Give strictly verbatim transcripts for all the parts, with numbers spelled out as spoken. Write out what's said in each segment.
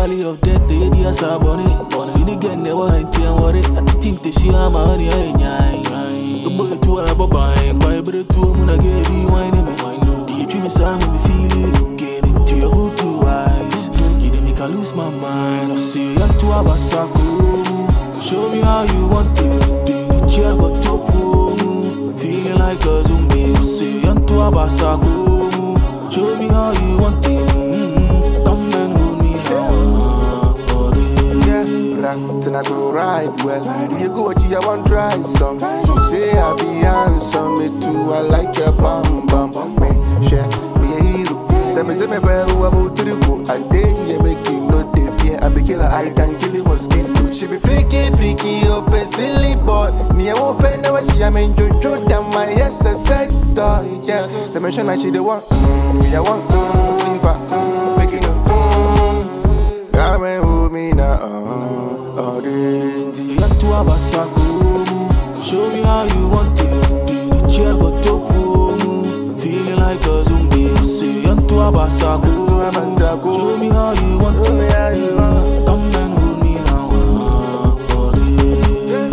valley of death, they di asa bonny. Ini gang never ain't and worry. I think they see I'm on the eye. The boy to a bye, quite better to a moon again, be whining me. You treat me some me feel it, get into your hood two eyes. You didn't make I lose my mind. I see you to a basako. Show me how you want it. The chair got to pull. Feeling like a zombie. I see you to a basako. Show me how you want it. Mm-hmm. Come and hold me now. Yeah, tonight we ride well. You go what you want try some. You say I be handsome, me too. I like your bum bum bum. Me share me a hero. Say me say me better who about to go. I dare you make you no dey fear. I be killer, I can kill you mosquito. She be freaky, freaky, open silly boy. Me a open never she a mean jojo damn my S S X story. Yeah, the mention like she the one. Me I want mm, fever, mm, make you know. Mm, come and hold me now. Uh, all the to a basako. Show me how you want it. The chair got to pull. Feeling like a zombie. See you to a basako. Show me how you want it. Come and hold me now. Oh, yeah.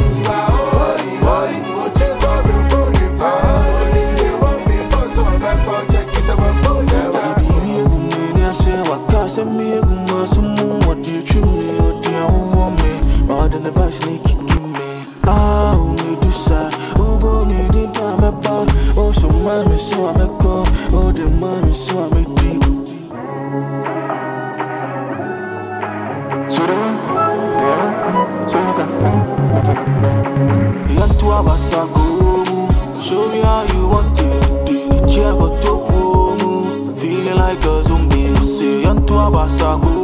Send me a good man, some more. What do you treat me? What do you want me? More than the vice, they kicking me. Ah, who me do sad? Who go need it? I'm a bar. Oh, so mommy, so I'm a call. Oh, the mommy, so I'm a deep. You want to have a sago? Show me how you want it. The chair got to pull. Feeling like a zombie. Say, you want to have a sago?